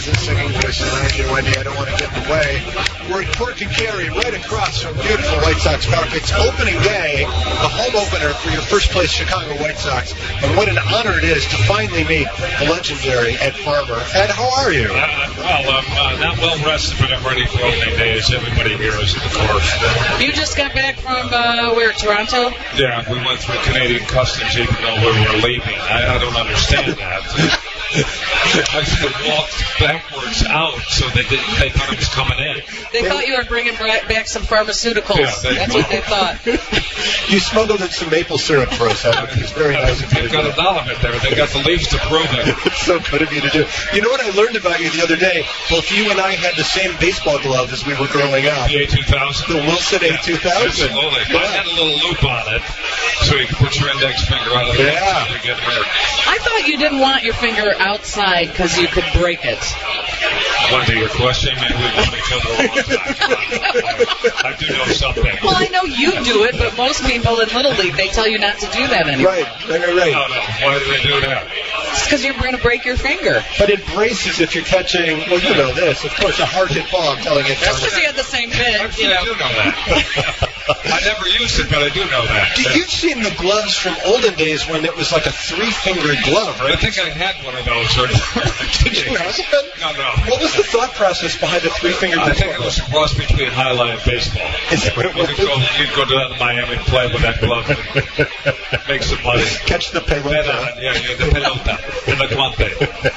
and singing voices. I'm here, Wendy. I don't want to get in the way. We're at Cork and Kerry, right across from beautiful White Sox Park. It's opening day, the home opener for your first place Chicago White Sox. And what an honor it is to finally meet the legendary Ed Farmer. Ed, how are you? I'm not well rested, but I'm ready for opening day, as everybody here is, of course. You just got back from, where, Toronto? Yeah, we went through Canadian Customs even though we were leaving. I don't understand that. I walked backwards out, so they thought it was coming in. They thought you were bringing back some pharmaceuticals. Yeah, that's what they thought. You smuggled in some maple syrup for us. It's very nice of you. They've got a lot of it there. They got the leaves to prove it. It's so good of you to do. You know what I learned about you the other day? Both you and I had the same baseball glove as we were growing up. The A2000? The Wilson A2000. Absolutely. Yeah. Mine had a little loop on it, so you can put your index finger out of the yeah. to get hurt. I thought you didn't want your finger outside because you could break it. Wendy, your question, maybe we've known each other a long time. I do know something. Well, I know you do it, but most people in Little League, they tell you not to do that anymore. Right. No. Why do they do that? It's because you're going to break your finger. But it braces if you're catching, well, you know this, of course, a hard hit ball. I'm telling you. That's because you had the same bit. Actually, I do know that. I never used it, but I do know that. You've seen the gloves from olden days when it was like a three-fingered glove, right? I think I had one of those. Did you have it? No. What was the thought process behind the three-fingered glove? I think it was a cross between highlight and baseball. Is that what it was? You'd go down to Miami and play with that glove and make some money. Catch the pelota. Yeah, the pelota. And the guante.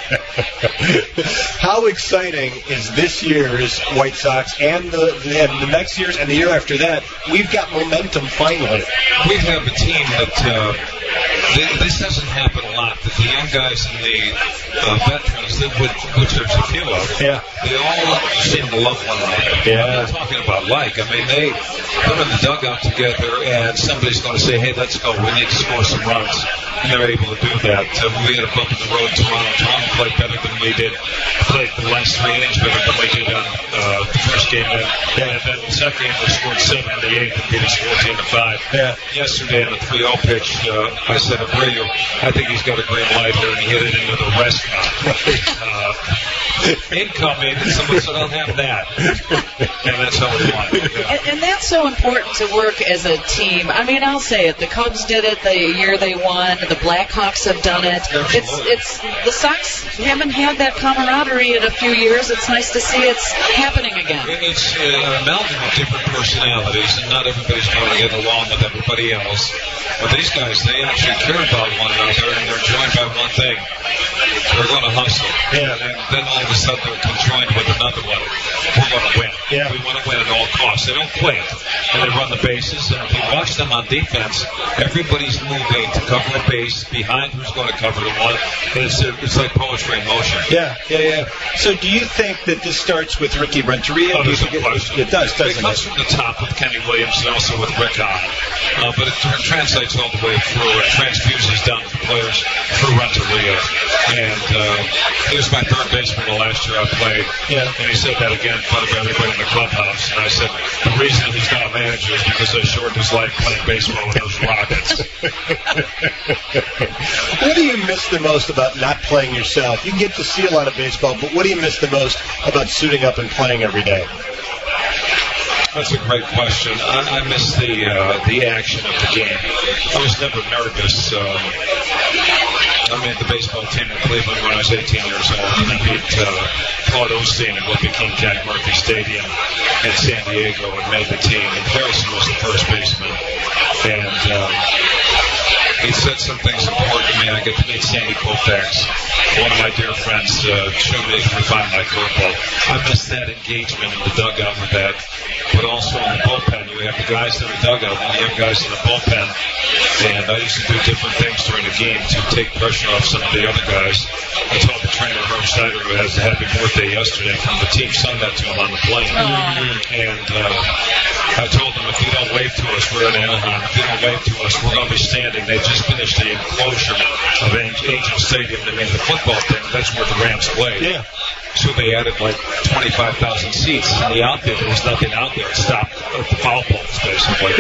How exciting is this year's White Sox and the next year's and the year after that? We've got momentum finally. We have a team that this doesn't happen a lot. That the young guys and the veterans, which there's a few of, they all seem to love one another. Yeah. I'm talking about I mean, they're in the dugout together, and somebody's going to say, "Hey, let's go. We need to score some runs." And they're able to do that. We had a bump in the road in Toronto. Toronto played better than we did. Played the last 3 innings better than we did on the first game. And then the second game, we scored 7 in the 8th and beat us 14-5. Yeah. Yesterday on the 3-0 pitch, I said, Abreu, I think he's got a green light here, and he hit it into the restaurant. Incoming, and someone said, I'll have that. And that's how we won. Yeah. And that's so important to work as a team. I mean, I'll say it. The Cubs did it the year they won. The Blackhawks have done it. It's the Sox haven't had that camaraderie in a few years. It's nice to see it's happening again. It's an amalgam of different personalities, and not everybody's going to get along with everybody else. But these guys, they actually care about one another, and they're joined by one thing. They're going to hustle. Yeah. And then all of a sudden they're conjoined with another one. We're going to win. Yeah. We want to win at all costs. They don't quit. And they run the bases. And if you watch them on defense, everybody's moving to cover a base behind who's going to cover the one. And it's like poetry in motion. Yeah. So do you think that this starts with Ricky Renteria? Oh, there's no question. It does, doesn't it? It comes from the top with Kenny Williams and also with Rick on. But it translates all the way through. It transfuses down to the players through Renteria. And he was my third baseman the last year I played. Yeah. And he said that again in front of everybody in the clubhouse. And I said, the reason he's not a manager is because I shortened his life playing baseball with those Rockets. What do you miss the most about not playing yourself? You get to see a lot of baseball, but what do you miss the most about suiting up and playing every day? That's a great question. I miss the action of the game. I was never nervous. I made the baseball team in Cleveland when I was 18 years old, and I beat Claude Osteen at what became Jack Murphy Stadium in San Diego and made the team. And Harrison was the first baseman. And he said some things important to me. I get to meet Sandy Koufax, one of my dear friends, showed me to refine my curveball. I miss that engagement in the dugout with that. But also in the bullpen, you have the guys in the dugout and you have guys in the bullpen. And I used to do different things during the game to take pressure off some of the other guys. I told the trainer, Herb Schneider, who has a happy birthday yesterday, from the team sung that to him on the plane. And I told him, if you don't wave to us, we're in Anaheim. If you don't wave to us, we're going to be standing. They just finished the enclosure of Angel Stadium. I mean, the football thing, that's where the Rams played. Yeah. So they added like 25,000 seats. In the outfield, there was nothing out there. It stopped at the foul poles, basically. Yeah.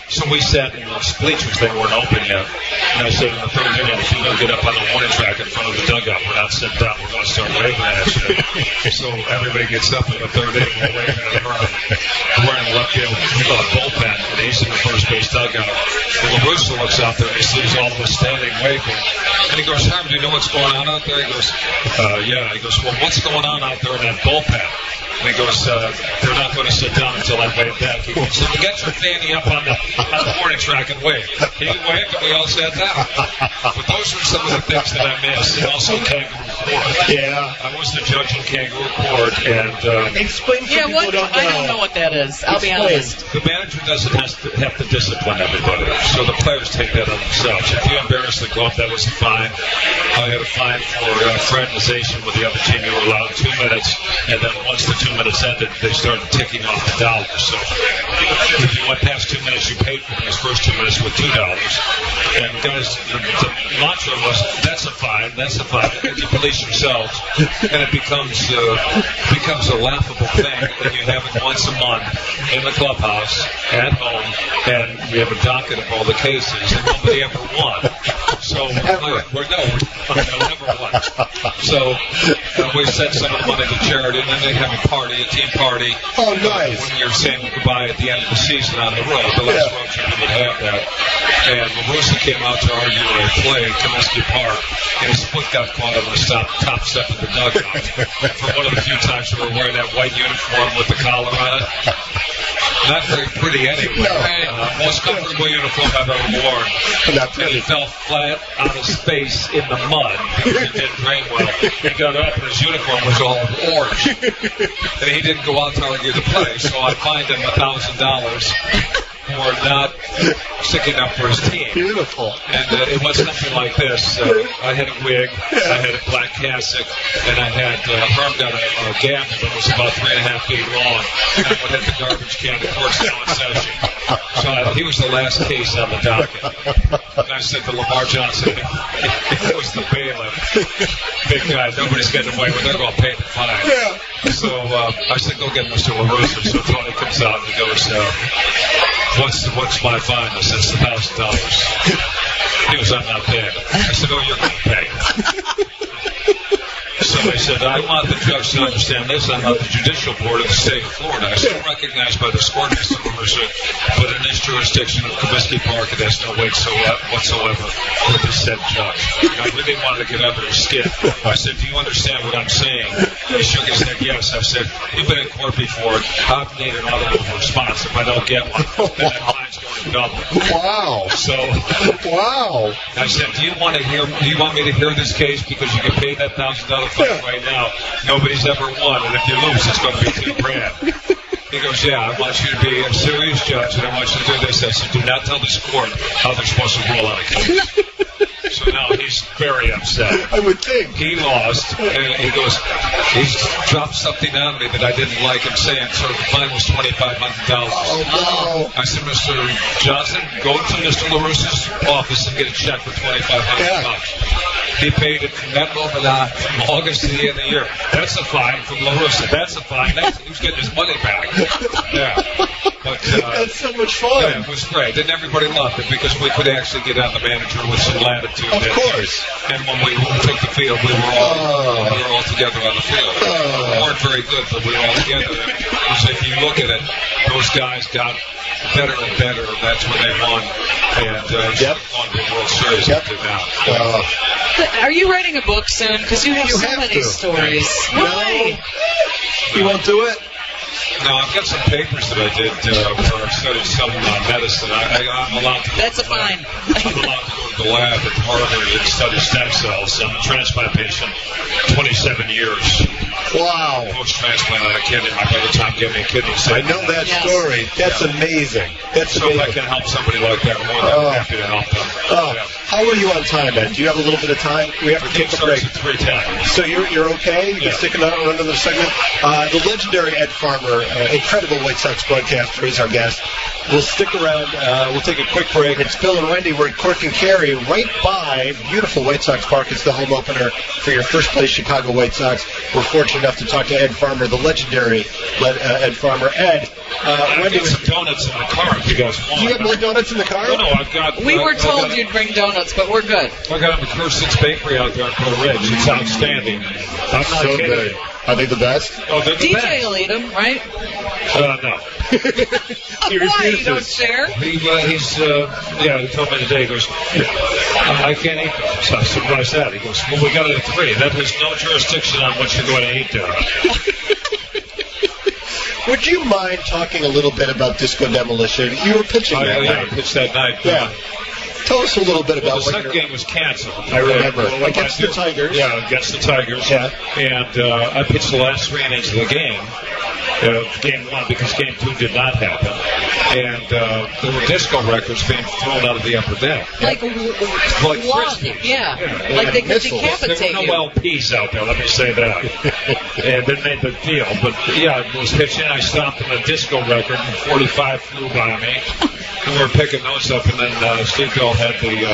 So we sat in those bleachers. They weren't open yet. And I said in the third inning, if you don't get up on the warning track in front of the dugout, we're not sitting down. We're going to start waving at you. So everybody gets up in the third inning. We're waving at Herm. We're in the left field bullpen, and he's in the first base dugout. And LaRussa looks out there, and he sees all of us standing waving. And he goes, Herm, do you know what's going on out there? He goes, yeah. He goes, well, what's going on out there in that bullpen? And he goes, they're not going to sit down until I wave back. He goes, so get your fanny up on the warning track and wave. He waved, and we all sat down. But those are some of the things that I missed. And also Kangaroo Court. Yeah. I was the judge in Kangaroo Court, and explain for people who don't know. I don't know what that is. I'll be honest. The manager doesn't have to discipline everybody, so the players take that on themselves. If you embarrass the club, that was a fine. I had a fine for fraternization with the other team. You were allowed 2 minutes, and then once the 2 minutes ended, they started ticking off the dollars. So if you went past 2 minutes, you paid for those first 2 minutes with $2. And guys, the mantra was, that's a fine, that's a fine. And you police yourselves, and it becomes a laughable thing that you have it once a month in the clubhouse, at home, and we have a docket of all the cases, and nobody ever won. So we're never won. So we sent some of the money to charity, and then they have a party, a team party. Oh, nice. When you're saying goodbye at the end of the season on the road, the last road trip we would have that. And LaRussa came out to argue a play at Comiskey Park, and his foot got caught on the top step of the dugout. For one of the few times we were wearing that white uniform with the collar on it. Not very pretty anyway. No. Most comfortable uniform I've ever worn. And he fell flat out of space in the mud because it didn't drain well. He got up and his uniform was all orange. And he didn't go out to argue the play, so I fined him $1,000 for not sticking up for his team. Beautiful. And it was something like this. I had a wig, I had a black cassock, and I had Herm got a gavel that was about 3.5 feet long, and I would hit the garbage can to court sale in session. So he was the last case on the docket. And I said to Lamar Johnson, it was the bailiff. Big guy, nobody's getting away with it. They're going to pay the fine. Yeah. So I said, go get Mr. LaRussa. So Tony comes out and he goes, what's my fine? I said, it's $1,000. He goes, I'm not paying it. I said, oh, you're going to pay. So I said, I want the judge to understand this. I'm not the judicial board of the state of Florida. I said, recognized by this court, Mr. LaRussa, but in this jurisdiction of Comiskey Park, it has no weight whatsoever for the said judge. And I really wanted to get under his skin. I said, do you understand what I'm saying? He shook his head, yes. I said, you've been in court before. I need an audible response. If I don't get one, then that fine's going to double. Wow. So, wow. I said, do you want me to hear this case because you get paid that $1,000 fine right now? Nobody's ever won, and if you lose, it's going to be $2,000. He goes, yeah, I want you to be a serious judge, and I want you to do this. I said, do not tell this court how they're supposed to rule on a case. So now he's very upset. I would think. He lost, and he goes, he's dropped something on me that I didn't like him saying, so the fine was $2,500. Oh, no. I said, Mr. Johnson, go to Mr. LaRussa's office and get a check for $2,500. He paid it from that moment on, from August to the end of the year. That's a fine from LaRussa. That's a fine. He's getting his money back. Yeah. But, that's so much fun. Yeah, it was great. And everybody loved it because we could actually get on the manager with some latitude. Of course. And when we took the field, we were all together on the field. We weren't very good, but we were all together. Because if you look at it, those guys got better and better. That's when they won. And won the World Series up to now. Are you writing a book soon? Because you have so many stories. Why? You won't do it? No, I've got some papers that I did where I studied some medicine. I'm allowed to. That's a fine. I'm allowed to go to the lab at Harvard and study stem cells. I'm a transplant patient, 27 years. Wow. Post-transplant on a kidney. My brother Tom gave me a kidney. I know that story. That's amazing. That's so amazing. If I can help somebody like that, I'm more than happy to help them. How are you on time, Ed? Do you have a little bit of time? We have to take a break. At 3:10. So you're okay? You're sticking on another segment? The legendary Ed Farmer, incredible White Sox broadcaster, is our guest. We'll stick around. We'll take a quick break. It's Bill and Wendy. We're at Cork and Carey, right by beautiful White Sox Park. It's the home opener for your first place Chicago White Sox. We're fortunate enough to talk to Ed Farmer, the legendary Ed Farmer. Ed, I've got some donuts in the car if you guys want. Do you have more donuts in the car? No, I've got... We were told you'd bring donuts, but we're good. I got a McPherson's Bakery out there in Coal Ridge. It's outstanding. I'm not So kidding. good. Are they the best? Oh, they're the DJ best. will eat them, right? No. Why? You don't share? He told me today, he goes, I can't eat them. So I said, why is that? He goes, well, we got it at 3. That has no jurisdiction on what you're going to eat there. Would you mind talking a little bit about Disco Demolition? You were pitching that I night. pitched that night. Yeah. Tell us a little bit about The what second game was canceled. I remember. Well, Against the Tigers. Yeah, against the Tigers. Yeah. And I pitched the last 3 innings of the game. Game 1 because game 2 did not happen. And there were disco records being thrown out of the upper deck. Like frisbees. Yeah. Yeah. Like they could missiles. decapitate There were you. no LPs out there, let me say that. And it made the deal. But yeah, I was pitching, I stopped and a disco record, and 45 flew by me. And we were picking those up, and then Steve Bell had the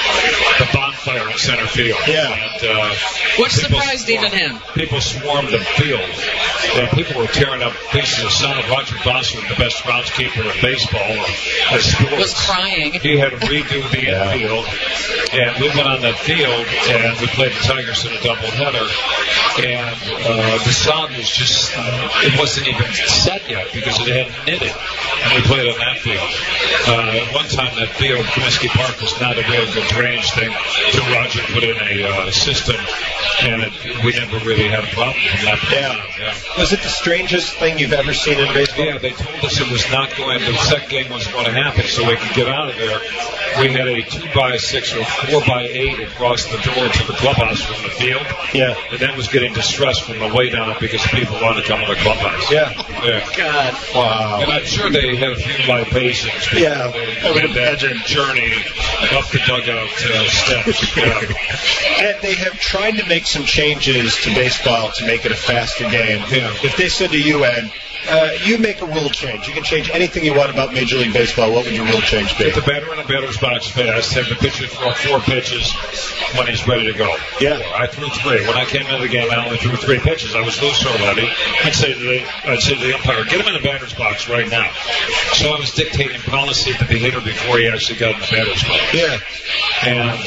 bonfire in center field. Yeah. And, Which people surprised even him. People swarmed the field. And people were tearing up pieces of son of Roger Bosworth, the best groundskeeper in baseball or sports. Was crying. He had to redo the infield, and we went on that field, and we played the Tigers in a doubleheader, and the sod was just, it wasn't even set yet because it hadn't knitted, and we played on that field. At one time, that field, Comiskey Park, was not a real good drainage thing until Roger put in a system, and we never really had a problem from that point on. Yeah. Was it the strangest thing you've ever seen in baseball? Yeah, they told us it was not going, the second game was going to happen so we could get out of there. We had a 2x6 or 4x8 across the door to the clubhouse from the field. Yeah. And that was getting distressed from the way down because people wanted to come to the clubhouse. Yeah. Yeah. God. Wow. And I'm sure they had a few libations. because Yeah, They I would had that imagine. journey up the dugout steps. Yeah. And they have tried to make some changes to baseball to make it a faster game. Yeah. If they said to you, Ed, you make a rule change. You can change anything you want about Major League Baseball. What would your rule change be? Get the batter in the batter's box fast. Have the pitcher throw 4 pitches when he's ready to go. Yeah. I threw 3. When I came into the game, I only threw 3 pitches. I was loose already. I'd say to the umpire, get him in the batter's box right now. So I was dictating policy to the hitter before he actually got in the batter's box. Yeah. And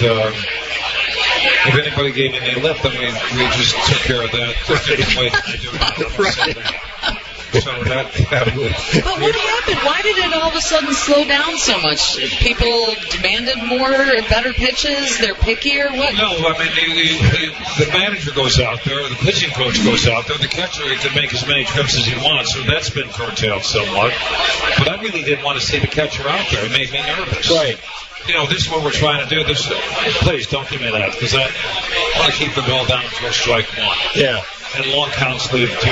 if anybody gave me any lip, then we just took care of that the different way than I do now. So that would. But what happened? Why did it all of a sudden slow down so much? People demanded more, better pitches? They're pickier? What? No, I mean, the manager goes out there, the pitching coach goes out there, the catcher can make as many trips as he wants, so that's been curtailed somewhat. But I really didn't want to see the catcher out there. It made me nervous. Right. You know, this is what we're trying to do. Please don't give me that, because I want to keep the ball down until strike 1. Yeah. And long counts lead to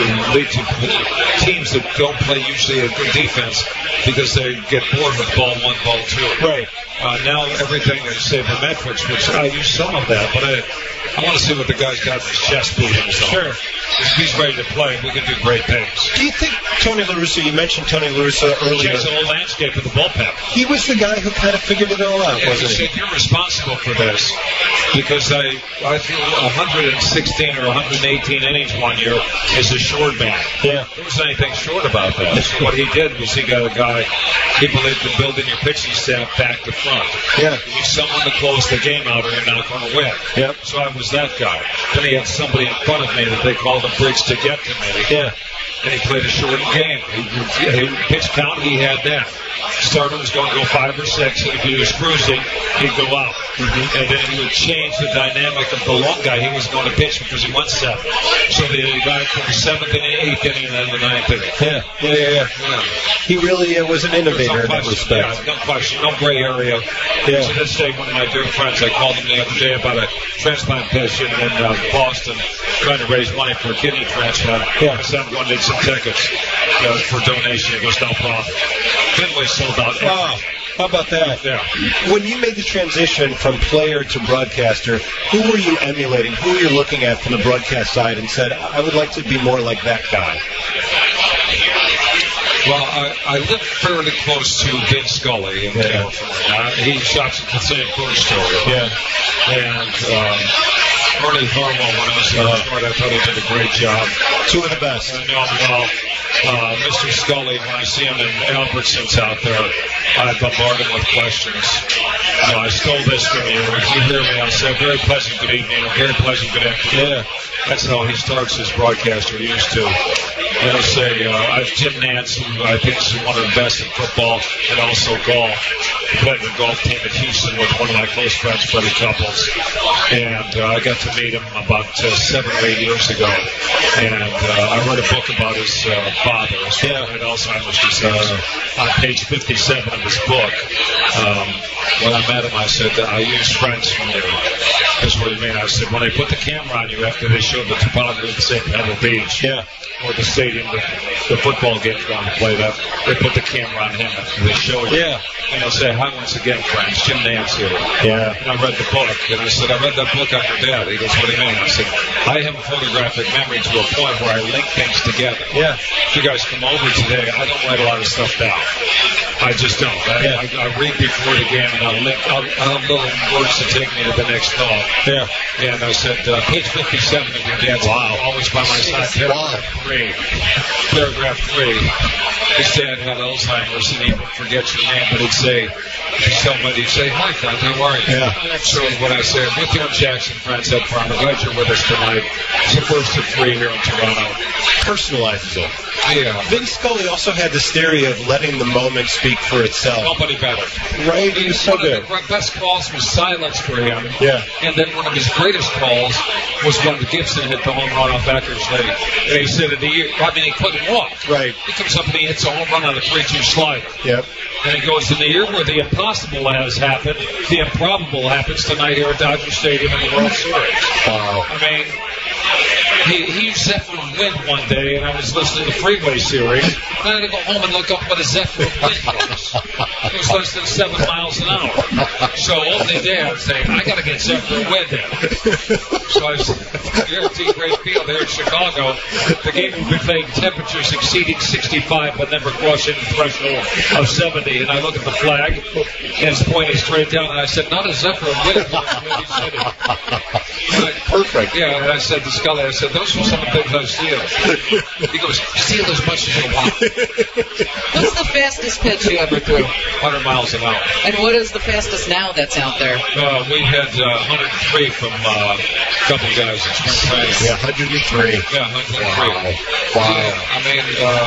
teams that don't play usually a good defense because they get bored with ball 1, ball 2. Right. Now everything is sabermetrics, which I use some of that, but I want to see what the guy's got in his chest moving. Sure. If he's ready to play, we can do great things. Do you think Tony La Russa, you mentioned Tony La Russa earlier, Changed the whole landscape of the bullpen. he was the guy who kind of figured it all out, Yeah, wasn't he? said, you're responsible for this because I threw 116 or 118 innings one year as a short man. Yeah. There wasn't anything short about that. So what he did was he got a guy, he believed in building your pitching staff back to front. Yeah. You need someone to close the game out or you're not going to win. Yep. So I was that guy. Then he had somebody in front of me that they called a bridge to get to me. Yeah. And he played a short game. He pitch count, he had that. Starter was going to go 5 or 6, and if he was cruising, he'd go out. Mm-hmm. And then he would change the dynamic of the long guy he was going to pitch because he went 7. So the guy from the 7th inning, 8th inning, and then the 9th inning. Yeah. He really was an innovator in that respect. Yeah, no question, no gray area. Yeah. To this day, one of my dear friends, I called him the other day about a transplant patient in Boston trying to raise money for a kidney transplant. Yeah. I said, I'm going to need some tickets for donation. He goes, no problem. Fenway sold out. Oh, how about that? Yeah. When you made the transition from player to broadcaster, who were you emulating? Who were you looking at from the broadcast side and said, I would like to be more like that guy? Well, I live fairly close to Vince Scully in California. He shops at the same food store. Yeah. And Ernie Harwell, when I was in Detroit, I thought he did a great job. Two of the best. I know him well. Mr. Scully, when I see him in Albertsons out there, I bombard him with questions. I stole this from you. If you hear me, I'll say, very pleasant good evening, or very pleasant good afternoon. Yeah. That's how he starts his broadcast, or used to. And he'll say, Jim Nance, who I think is one of the best in football and also golf. He played in the golf team at Houston with one of my close friends, Freddie Couples. And I got to meet him about 7 or 8 years ago. And I read a book about his father. His father had Alzheimer's disease. On page 57 of his book, when I met him, I said, I use friends from you. That's what he meant. I said, when they put the camera on you after they showed the topography of St. Pebble Beach, or the stadium, the football game's going to play that, they put the camera on him after they show you. Yeah. And they'll say, hi once again, friends, Jim Nance here. Yeah. And I read the book, and I said, I read that book on your dad. He goes, what do you mean? I said, I have a photographic memory to a point where I link things together. Yeah. If you guys come over today, I don't write a lot of stuff down. I just don't. I read before the game, and I'll have little words to take me to the next thought. Yeah. And I said, page 57 of your dad's book, always by my side. Paragraph 3. His dad had Alzheimer's, and he would forget your name, but he'd say, hi, friend, how are you? Yeah. So when I said, with Jim Jackson, friends at Farmer, glad you're with us tonight. It's the first of 3 here in Toronto. Personalizes it. Yeah. Vin Scully also had this theory of letting the moment speak for itself. Nobody better. Right? He was so good. One of the best calls was silence for him. Yeah. And then one of his greatest calls was when Gibson hit the home run off Eckersley. And he said, he couldn't walk. Right. He comes up and he hits a home run on a 3-2 slider. Yep. And he goes, in the year where the impossible has happened, the improbable happens tonight here at Dodger Stadium in the World Series. Wow. I mean, he used Zephyr Wind one day, and I was listening to Freeway Series. And I had to go home and look up what a Zephyr Wind was. It was less than 7 miles an hour. So only Dad saying, I got to get Zephyr Wind in. So I was here at T-Grade Field here in Chicago. The game will be playing temperatures exceeding 65, but never crossing the threshold of 70. And I look at the flag, and it's pointing straight down. And I said, not a Zephyr Wind. Perfect. Yeah, and I said to Scully, I said, those were some of the things I've seen. He goes, steal as much as you want. What's the fastest pitch you ever threw? 100 miles an hour. And what is the fastest now that's out there? We had 103 from a couple of guys in spring training. Yeah, 103. Yeah, 103. Wow. Yeah, I mean,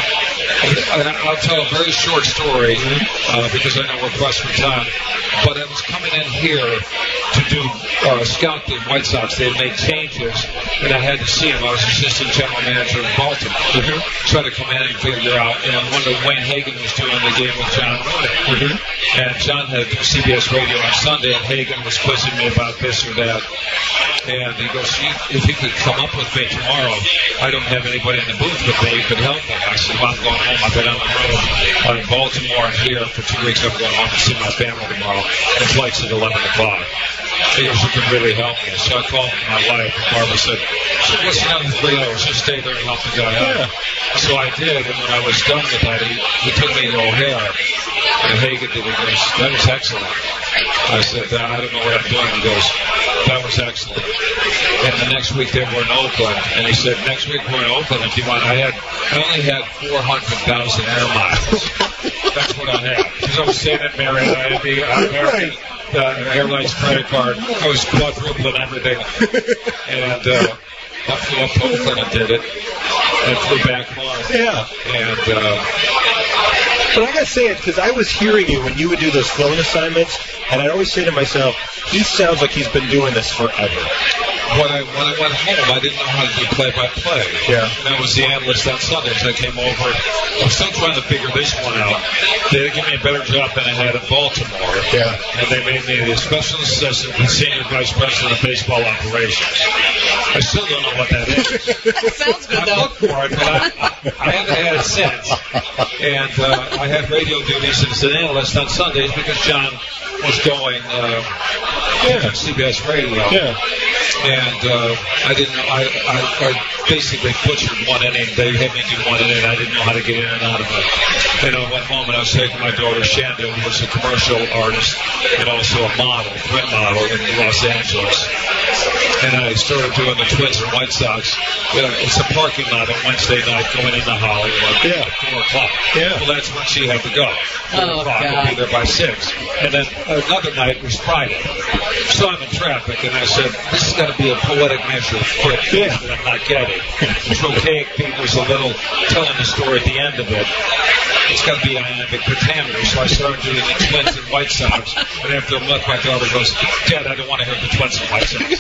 I'll tell a very short story because I know we're pressed for time. But I was coming in here to do scout the White Sox. They had made changes, and I had to see him. I was assistant general manager in Baltimore. Try to come in and figure out. And one of Wayne Hagan was doing the game with John Rooney. And John had CBS Radio on Sunday, and Hagan was quizzing me about this or that. And he goes, if you could come up with me tomorrow, I don't have anybody in the booth with me. You could help me. I said, well, I'm going home. I've been on the road in Baltimore and here for 2 weeks. I'm going home to see my family tomorrow. The flight's at 11 o'clock. He goes, you can really help me. So I called my wife, and Barbara said, listen, out in 3 hours, just stay there and help the guy out. So I did, and when I was done with that, he took me to O'Hare. And Hagan did it. He goes, that was excellent. I said, I don't know what I'm doing. He goes, that was excellent. And the next week they were in Oakland, and he said, next week we're in Oakland if you want. I only had 400,000 air miles. That's what I had. Because I was staying at Marriott. I had the American Airlines credit card. I was quadrupling everything. And I flew up to Oakland and did it. And flew back home. Yeah. And but I gotta say it because I was hearing you when you would do those phone assignments, and I'd always say to myself, he sounds like he's been doing this forever. When I went home, I didn't know how to do play-by-play. Yeah. And I was the analyst on Sundays. I came over. I'm still trying to figure this one out. They gave me a better job than I had in Baltimore. Yeah. And they made me the special assistant and senior vice president of baseball operations. I still don't know what that is. That sounds good, though. I looked for it, but I haven't had it since. And I had radio duties as an analyst on Sundays because John was going CBS Radio. Yeah. And I didn't know. I basically butchered one inning. They had me do one inning. I didn't know how to get in and out of it. And I went home and I was taking my daughter Shanda, who was a commercial artist and also a model, print model in Los Angeles. and I started doing the Twins and White Sox. It's a parking lot on Wednesday night going into Hollywood at 4 o'clock. Yeah. Well, that's when she had to go. 4 o'clock, I'll be there by 6. And then another night was Friday. So I'm in traffic, and I said, this has got to be a poetic measure of quick that I'm not getting. Trochaic beat was a little telling the story at the end of it. It's got to be iambic pentameter. So I started doing the Twins and White Sox. And after a month, my daughter goes, Dad, I don't want to hear the Twins and White Sox.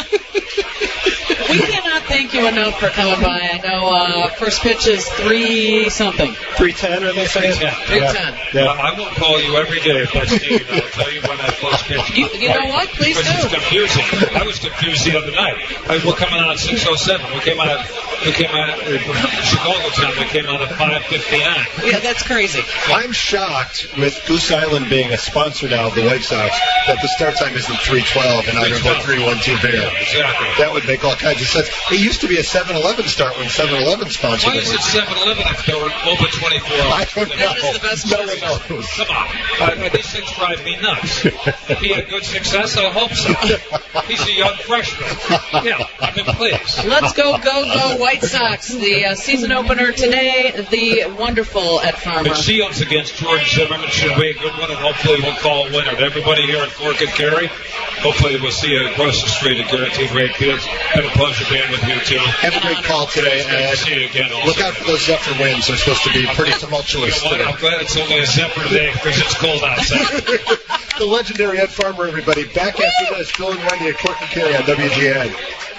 We cannot thank you enough for coming by. I know first pitch is 3-something. 3:10, are they saying? 3:10. Yeah. I will call you every day if that's needed. I'll tell you when that first pitch. You know what? Please do. It's confusing. I was confused the other night. We're coming on at 6:07. We came out Chicago time. We came out at 5:59. Yeah, that's crazy. I'm shocked with Goose Island being a sponsor now of the White Sox that the start time isn't 3:12 and either the 3-1-2 beer. Yeah, exactly. That would make all kinds of sense. It used to be a 7-Eleven start when 7-Eleven sponsored Why it. is it 7-Eleven if they're open 24 hours? I don't know. That is the best No part. one knows. Come on. These things drive me nuts. If he had good success, I hope so. He's a young freshman. Yeah, I mean, please. Let's go White Sox. The season opener today, the wonderful at Farmer. It Shields against George Zimmerman should be a good one, and hopefully we'll call a winner. To everybody here at Cork and Kerry, hopefully we'll see you across the street at Guaranteed Rate Fields. Been a pleasure being with you, too. Have a great call today, Good to and see you again also. look out for those Zephyr winds. They're supposed to be pretty tumultuous You know what? today. I'm glad it's only a Zephyr day because it's cold outside. The legendary Ed Farmer, everybody. Back after this, Phil and Wendy at Cork and Kerry on WGN.